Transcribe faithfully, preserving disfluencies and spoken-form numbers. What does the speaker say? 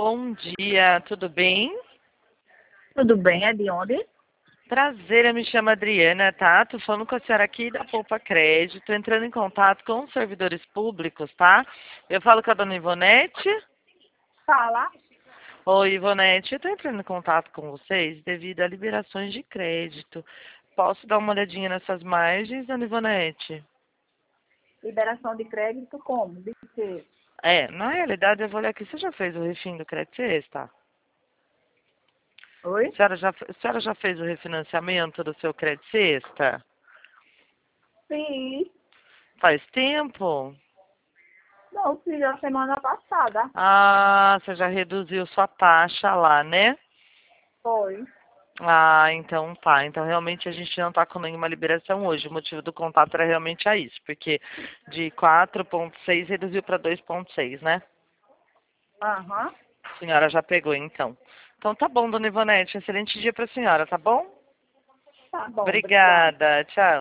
Bom dia, tudo bem? Tudo bem, é de onde? Prazer, eu me chamo Adriana, tá? Tô falando com a senhora aqui da Poupa Crédito, entrando em contato com os servidores públicos, tá? Eu falo com a dona Ivonete. Fala. Oi, Ivonete, eu tô entrando em contato com vocês devido a liberações de crédito. Posso dar uma olhadinha nessas margens, dona Ivonete? Liberação de crédito como? De quê? É, na realidade eu vou olhar aqui, você já fez o refim do crédito Sexta? Oi? A senhora já, a senhora já fez o refinanciamento do seu crédito Sexta? Sim. Faz tempo? Não, fiz a semana passada. Ah, você já reduziu sua taxa lá, né? Foi. Ah, então tá. Então realmente a gente não tá com nenhuma liberação hoje. O motivo do contato era realmente a isso, porque de quatro ponto seis reduziu para dois ponto seis, né? Aham. A senhora já pegou então. Então tá bom, dona Ivonete. Excelente dia para a senhora, tá bom? Tá bom, obrigada. Obrigada. Tchau.